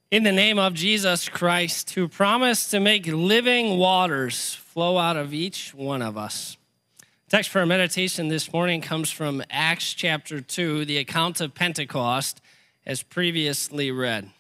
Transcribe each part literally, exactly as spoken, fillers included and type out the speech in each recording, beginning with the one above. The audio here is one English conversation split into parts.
In the name of Jesus Christ, who promised to make living waters flow out of each one of us. Text for our meditation this morning comes from Acts chapter two, the account of Pentecost, as previously read.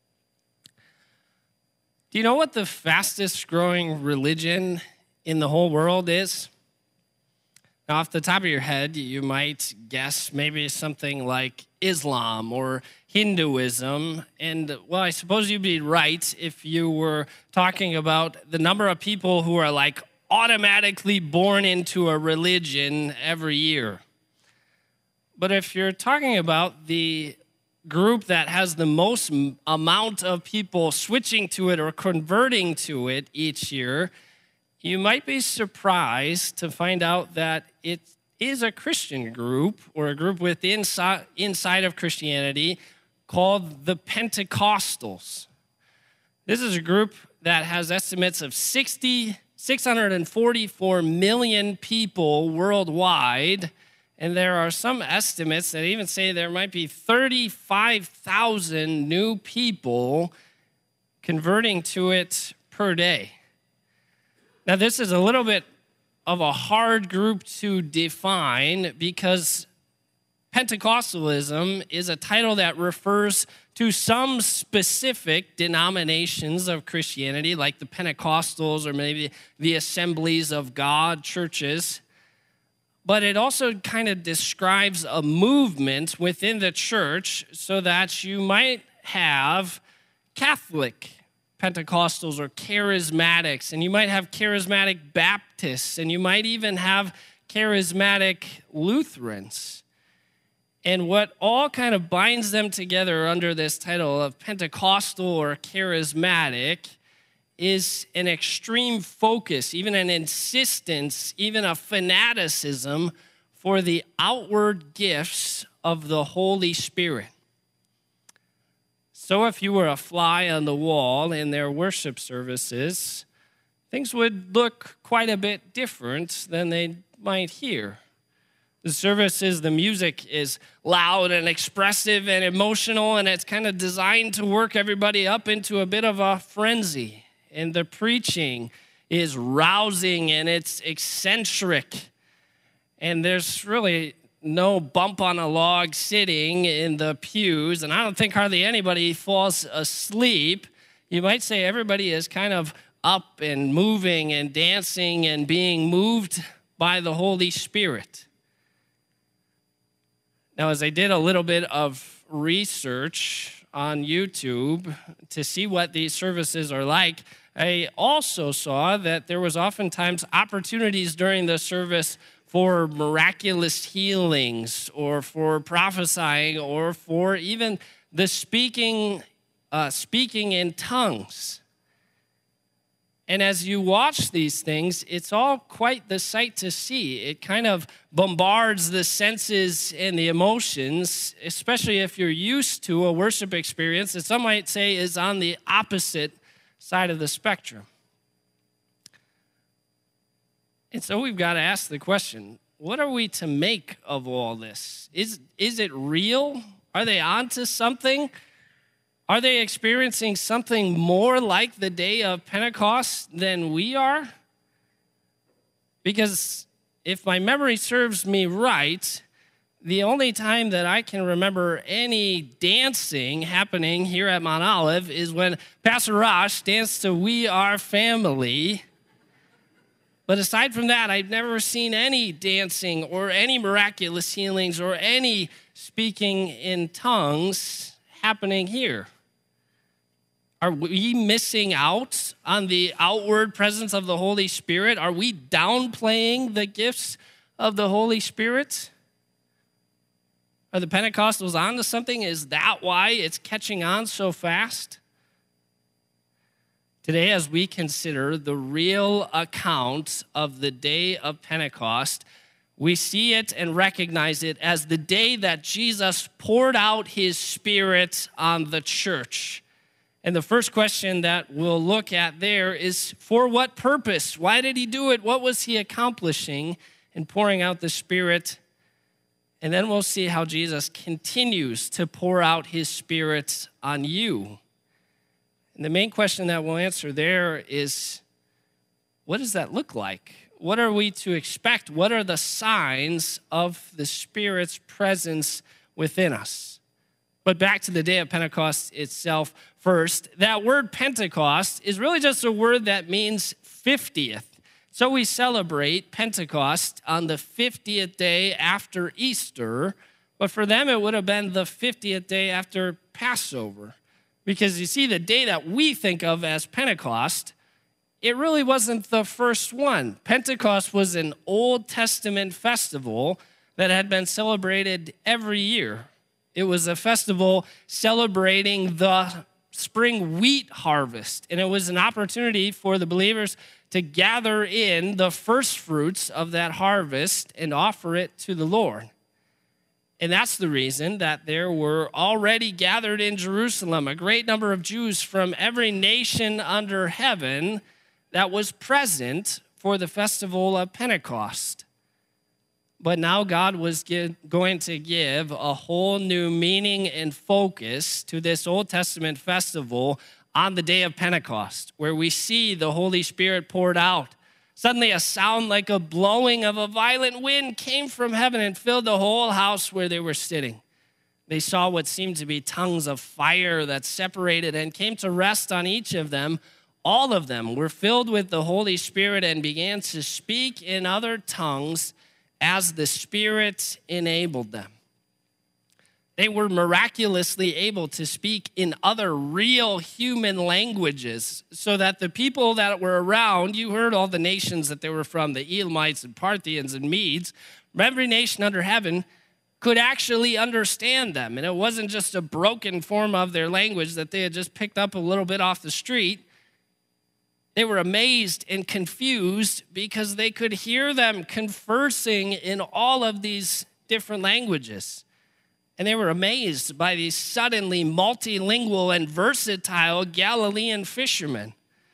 Do you know what the fastest growing religion in the whole world is? Now, off the top of your head, you might guess maybe something like Islam or Hinduism. And, well, I suppose you'd be right if you were talking about the number of people who are like automatically born into a religion every year. But if you're talking about the group that has the most amount of people switching to it or converting to it each year, you might be surprised to find out that it is a Christian group or a group within inside of Christianity called the Pentecostals. This is a group that has estimates of sixty, six hundred forty-four million people worldwide, and there are some estimates that even say there might be thirty-five thousand new people converting to it per day. Now, this is a little bit of a hard group to define because Pentecostalism is a title that refers to some specific denominations of Christianity, like the Pentecostals or maybe the Assemblies of God churches. But it also kind of describes a movement within the church so that you might have Catholic Pentecostals or charismatics, and you might have charismatic Baptists, and you might even have charismatic Lutherans. And what all kind of binds them together under this title of Pentecostal or charismatic is an extreme focus, even an insistence, even a fanaticism for the outward gifts of the Holy Spirit. So if you were a fly on the wall in their worship services, things would look quite a bit different than they might here. The services, the music is loud and expressive and emotional, and it's kind of designed to work everybody up into a bit of a frenzy. And the preaching is rousing and it's eccentric. And there's really no bump on a log sitting in the pews, and I don't think hardly anybody falls asleep. You might say everybody is kind of up and moving and dancing and being moved by the Holy Spirit. Now, as I did a little bit of research on YouTube to see what these services are like, I also saw that there was oftentimes opportunities during the service for miraculous healings or for prophesying or for even the speaking, uh, speaking in tongues. And as you watch these things, it's all quite the sight to see. It kind of bombards the senses and the emotions, especially if you're used to a worship experience that some might say is on the opposite side of the spectrum. And so we've got to ask the question, what are we to make of all this? Is, is it real? Are they onto something? Are they experiencing something more like the day of Pentecost than we are? Because if my memory serves me right, the only time that I can remember any dancing happening here at Mount Olive is when Pastor Rosh danced to We Are Family. But aside from that, I've never seen any dancing or any miraculous healings or any speaking in tongues happening here. Are we missing out on the outward presence of the Holy Spirit? Are we downplaying the gifts of the Holy Spirit? Are the Pentecostals onto something? Is that why it's catching on so fast? Today, as we consider the real account of the day of Pentecost, we see it and recognize it as the day that Jesus poured out his Spirit on the church. And the first question that we'll look at there is, for what purpose? Why did he do it? What was he accomplishing in pouring out the Spirit? And then we'll see how Jesus continues to pour out his Spirit on you. And the main question that we'll answer there is, what does that look like? What are we to expect? What are the signs of the Spirit's presence within us? But back to the day of Pentecost itself first. That word Pentecost is really just a word that means fiftieth. So we celebrate Pentecost on the fiftieth day after Easter, but for them it would have been the fiftieth day after Passover. Because you see, the day that we think of as Pentecost, it really wasn't the first one. Pentecost was an Old Testament festival that had been celebrated every year. It was a festival celebrating the spring wheat harvest, and it was an opportunity for the believers to gather in the first fruits of that harvest and offer it to the Lord. And that's the reason that there were already gathered in Jerusalem a great number of Jews from every nation under heaven that was present for the festival of Pentecost. But now God was give, going to give a whole new meaning and focus to this Old Testament festival on the day of Pentecost, where we see the Holy Spirit poured out. Suddenly a sound like a blowing of a violent wind came from heaven and filled the whole house where they were sitting. They saw what seemed to be tongues of fire that separated and came to rest on each of them. All of them were filled with the Holy Spirit and began to speak in other tongues as the Spirit enabled them. They were miraculously able to speak in other real human languages so that the people that were around, you heard all the nations that they were from, the Elamites and Parthians and Medes, from every nation under heaven could actually understand them. And it wasn't just a broken form of their language that they had just picked up a little bit off the street. They were amazed and confused because they could hear them conversing in all of these different languages. And they were amazed by these suddenly multilingual and versatile Galilean fishermen.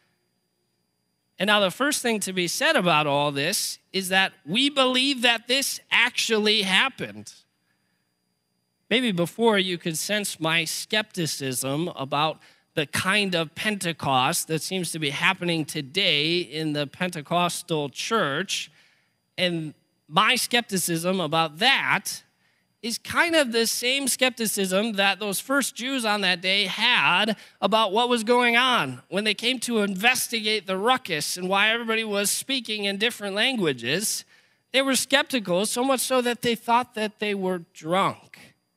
And now the first thing to be said about all this is that we believe that this actually happened. Maybe before you could sense my skepticism about the kind of Pentecost that seems to be happening today in the Pentecostal church. And my skepticism about that is kind of the same skepticism that those first Jews on that day had about what was going on when they came to investigate the ruckus and why everybody was speaking in different languages. They were skeptical, so much so that they thought that they were drunk.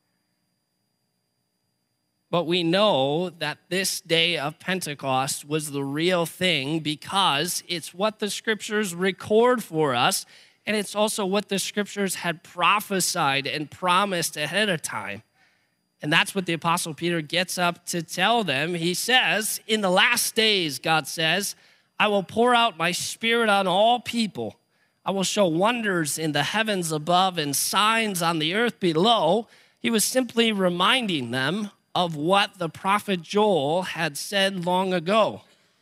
But we know that this day of Pentecost was the real thing because it's what the scriptures record for us, and it's also what the scriptures had prophesied and promised ahead of time. And that's what the Apostle Peter gets up to tell them. He says, in the last days, God says, I will pour out my Spirit on all people. I will show wonders in the heavens above and signs on the earth below. He was simply reminding them of what the prophet Joel had said long ago.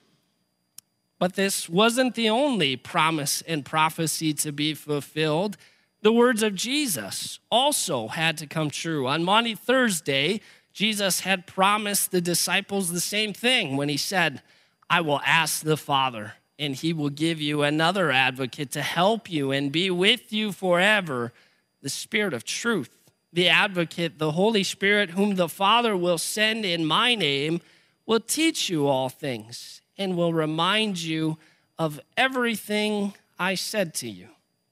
But this wasn't the only promise and prophecy to be fulfilled. The words of Jesus also had to come true. On Maundy Thursday, Jesus had promised the disciples the same thing when he said, I will ask the Father, and he will give you another advocate to help you and be with you forever, the Spirit of truth. The advocate, the Holy Spirit, whom the Father will send in my name, will teach you all things and will remind you of everything I said to you.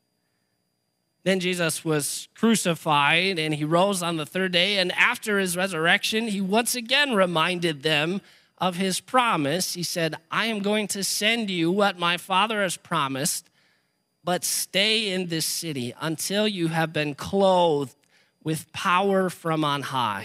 Then Jesus was crucified and he rose on the third day. And after his resurrection, he once again reminded them of his promise. He said, I am going to send you what my Father has promised, but stay in this city until you have been clothed with power from on high.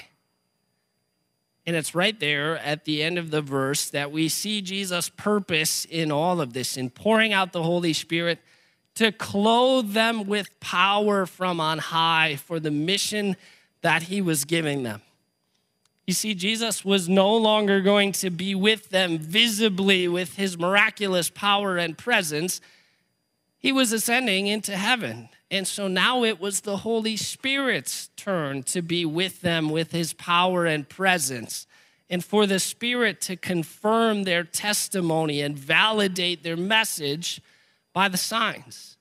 And it's right there at the end of the verse that we see Jesus' purpose in all of this, in pouring out the Holy Spirit to clothe them with power from on high for the mission that he was giving them. You see, Jesus was no longer going to be with them visibly with his miraculous power and presence. He was ascending into heaven. And so now it was the Holy Spirit's turn to be with them with his power and presence. and for the Spirit to confirm their testimony and validate their message by the signs.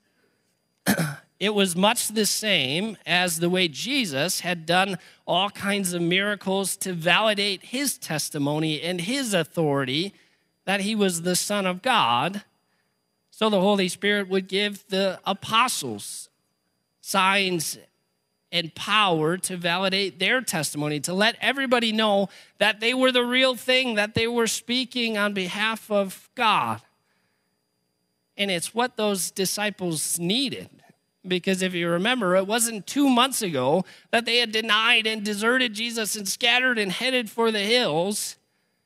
It was much the same as the way Jesus had done all kinds of miracles to validate his testimony and his authority that he was the Son of God. So the Holy Spirit would give the apostles signs and power to validate their testimony, to let everybody know that they were the real thing, that they were speaking on behalf of God. And it's what those disciples needed. Because if you remember, it wasn't two months ago that they had denied and deserted Jesus and scattered and headed for the hills.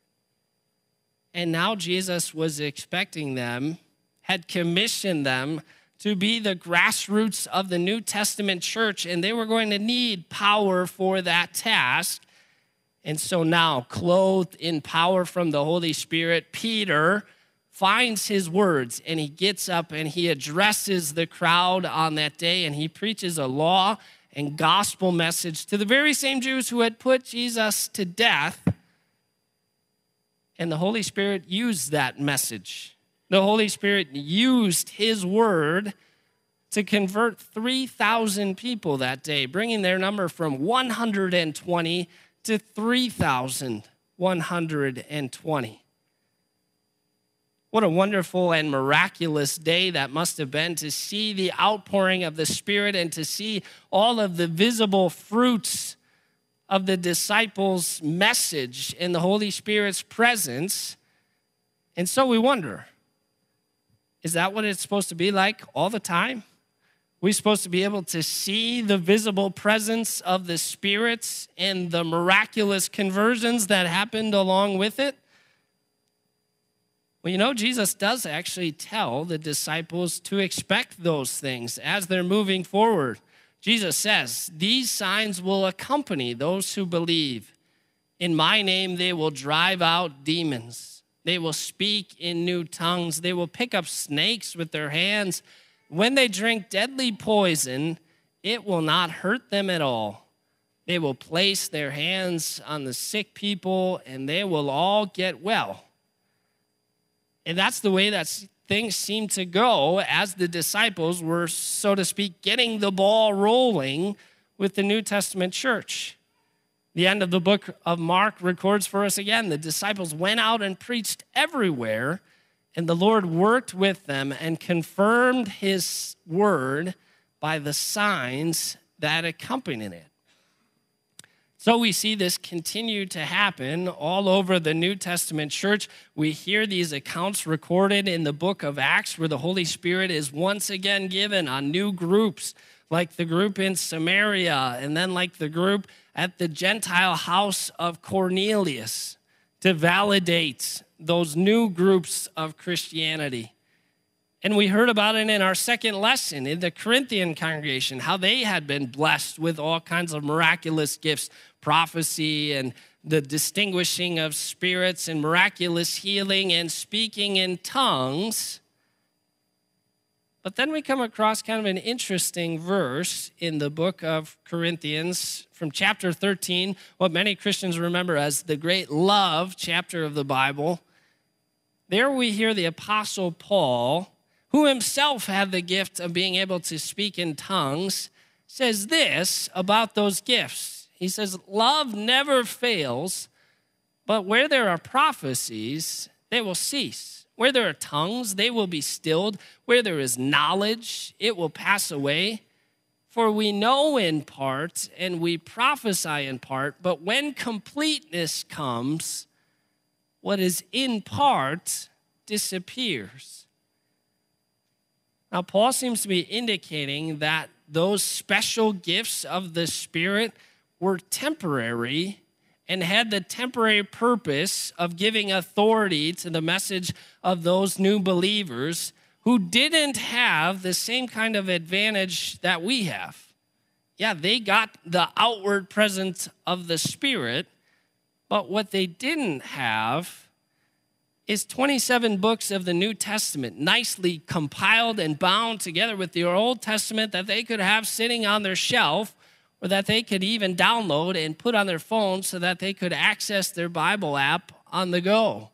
And now Jesus was expecting them, had commissioned them to be the grassroots of the New Testament church, and they were going to need power for that task. And so now, clothed in power from the Holy Spirit, Peter finds his words, and he gets up and he addresses the crowd on that day, and he preaches a law and gospel message to the very same Jews who had put Jesus to death. And the Holy Spirit used that message. The Holy Spirit used his word to convert three thousand people that day, bringing their number from one hundred twenty to three thousand one hundred twenty. What a wonderful and miraculous day that must have been to see the outpouring of the Spirit and to see all of the visible fruits of the disciples' message in the Holy Spirit's presence. And so we wonder, is that what it's supposed to be like all the time? We're supposed to be able to see the visible presence of the Spirit and the miraculous conversions that happened along with it? Well, you know, Jesus does actually tell the disciples to expect those things as they're moving forward. Jesus says, "These signs will accompany those who believe. In my name, they will drive out demons. They will speak in new tongues. They will pick up snakes with their hands. When they drink deadly poison, it will not hurt them at all. They will place their hands on the sick people, and they will all get well." And that's the way that things seemed to go as the disciples were, so to speak, getting the ball rolling with the New Testament church. The end of the book of Mark records for us again, the disciples went out and preached everywhere, and the Lord worked with them and confirmed his word by the signs that accompanied it. So we see this continue to happen all over the New Testament church. We hear these accounts recorded in the book of Acts where the Holy Spirit is once again given on new groups, like the group in Samaria, and then like the group at the Gentile house of Cornelius, to validate those new groups of Christianity. And we heard about it in our second lesson in the Corinthian congregation, how they had been blessed with all kinds of miraculous gifts, prophecy and the distinguishing of spirits and miraculous healing and speaking in tongues. But then we come across kind of an interesting verse in the book of Corinthians from chapter thirteen, what many Christians remember as the great love chapter of the Bible. There we hear the Apostle Paul, who himself had the gift of being able to speak in tongues, says this about those gifts. He says, "Love never fails, but where there are prophecies, they will cease. Where there are tongues, they will be stilled. Where there is knowledge, it will pass away. For we know in part, and we prophesy in part, but when completeness comes, what is in part disappears." Now, Paul seems to be indicating that those special gifts of the Spirit were temporary and had the temporary purpose of giving authority to the message of those new believers who didn't have the same kind of advantage that we have. Yeah, they got the outward presence of the Spirit, but what they didn't have is twenty-seven books of the New Testament, nicely compiled and bound together with the Old Testament that they could have sitting on their shelf, or that they could even download and put on their phone so that they could access their Bible app on the go.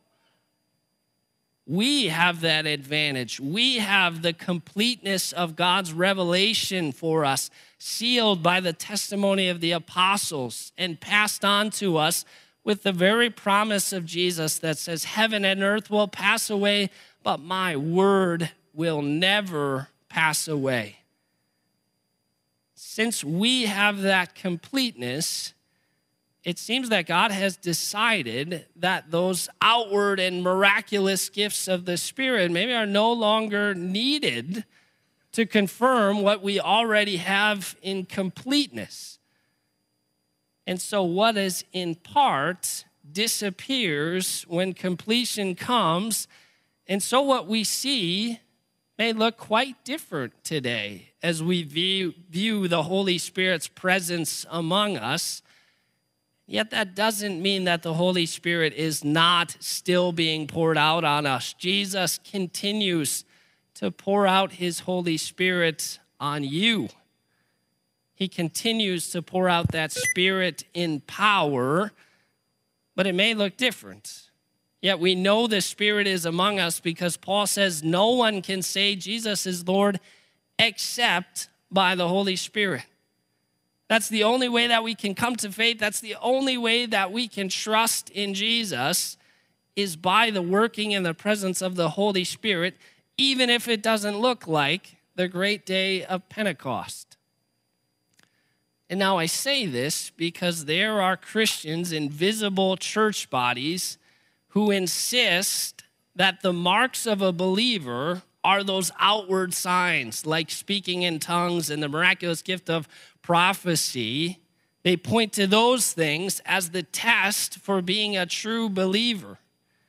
We have that advantage. We have the completeness of God's revelation for us, sealed by the testimony of the apostles and passed on to us with the very promise of Jesus that says, heaven and earth will pass away, but my word will never pass away. Since we have that completeness, it seems that God has decided that those outward and miraculous gifts of the Spirit maybe are no longer needed to confirm what we already have in completeness. And so what is in part disappears when completion comes. And so what we see may look quite different today as we view, view the Holy Spirit's presence among us. Yet that doesn't mean that the Holy Spirit is not still being poured out on us. Jesus continues to pour out his Holy Spirit on you. He continues to pour out that Spirit in power, but it may look different. Yet we know the Spirit is among us because Paul says no one can say Jesus is Lord except by the Holy Spirit. That's the only way that we can come to faith. That's the only way that we can trust in Jesus is by the working and the presence of the Holy Spirit, even if it doesn't look like the great day of Pentecost. And now I say this because there are Christians in visible church bodies who insist that the marks of a believer are those outward signs, like speaking in tongues and the miraculous gift of prophecy. They point to those things as the test for being a true believer.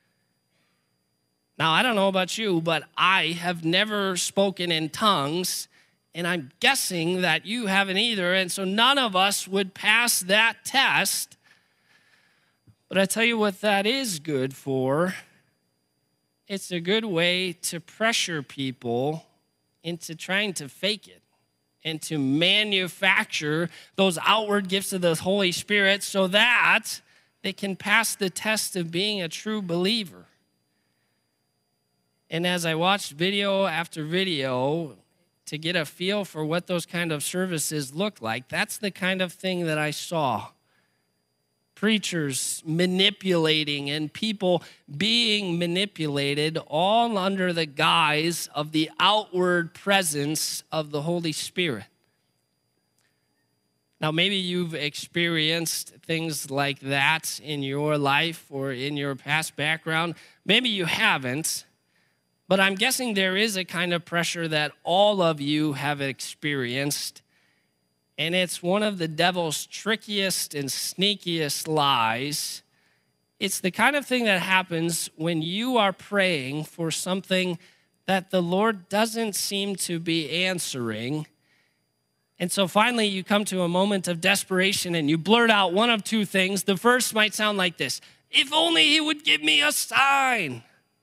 Now, I don't know about you, but I have never spoken in tongues, and I'm guessing that you haven't either, and so none of us would pass that test. But I tell you what that is good for. It's a good way to pressure people into trying to fake it and to manufacture those outward gifts of the Holy Spirit so that they can pass the test of being a true believer. And as I watched video after video to get a feel for what those kind of services look like, that's the kind of thing that I saw. Preachers manipulating and people being manipulated, all under the guise of the outward presence of the Holy Spirit. Now, maybe you've experienced things like that in your life or in your past background. Maybe you haven't, but I'm guessing there is a kind of pressure that all of you have experienced. And it's one of the devil's trickiest and sneakiest lies. It's the kind of thing that happens when you are praying for something that the Lord doesn't seem to be answering. And so finally you come to a moment of desperation and you blurt out one of two things. The first might sound like this: if only he would give me a sign.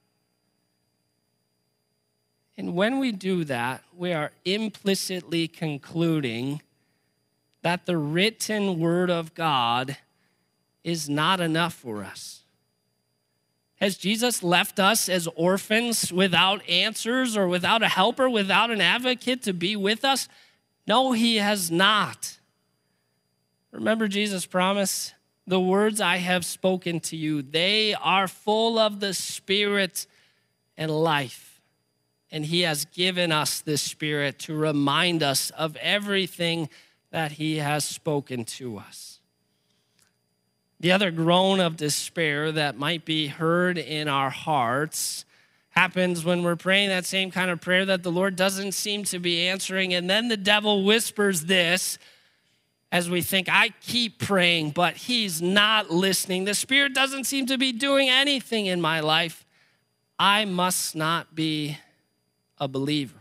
And when we do that, we are implicitly concluding that the written word of God is not enough for us. Has Jesus left us as orphans without answers or without a helper, without an advocate to be with us? No, he has not. Remember Jesus' promise? The words I have spoken to you, they are full of the Spirit and life. And he has given us the Spirit to remind us of everything that he has spoken to us. The other groan of despair that might be heard in our hearts happens when we're praying that same kind of prayer that the Lord doesn't seem to be answering, and then the devil whispers this as we think, I keep praying, but he's not listening. The Spirit doesn't seem to be doing anything in my life. I must not be a believer.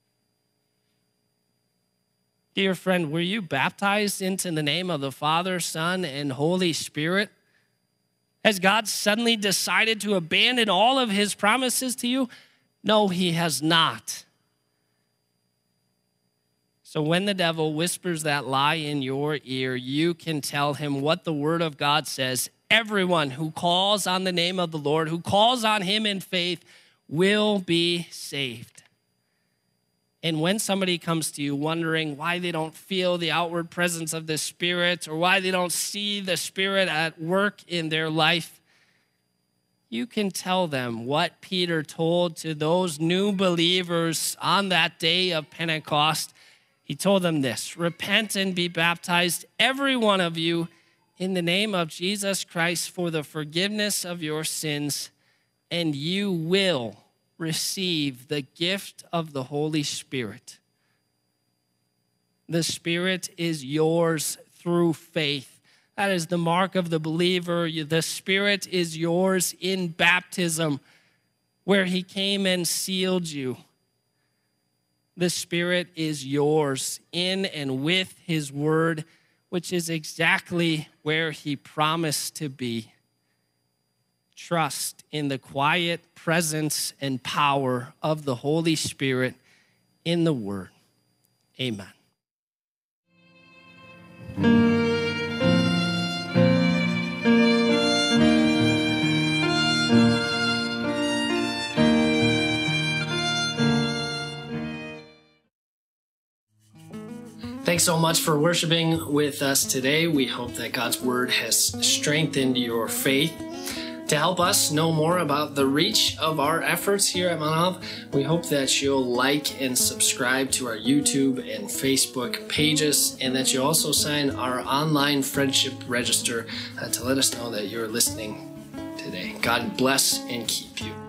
Dear friend, were you baptized into the name of the Father, Son, and Holy Spirit? Has God suddenly decided to abandon all of his promises to you? No, he has not. So when the devil whispers that lie in your ear, you can tell him what the word of God says. Everyone who calls on the name of the Lord, who calls on him in faith, will be saved. And when somebody comes to you wondering why they don't feel the outward presence of the Spirit or why they don't see the Spirit at work in their life, you can tell them what Peter told to those new believers on that day of Pentecost. He told them this: repent and be baptized, every one of you, in the name of Jesus Christ for the forgiveness of your sins, and you will receive the gift of the Holy Spirit. The Spirit is yours through faith. That is the mark of the believer. The Spirit is yours in baptism, where he came and sealed you. The Spirit is yours in and with his word, which is exactly where he promised to be. Trust in the quiet presence and power of the Holy Spirit in the word. Amen. Thanks so much for worshiping with us today. We hope that God's word has strengthened your faith. To help us know more about the reach of our efforts here at Mount Olive, we hope that you'll like and subscribe to our YouTube and Facebook pages, and that you also sign our online friendship register uh, to let us know that you're listening today. God bless and keep you.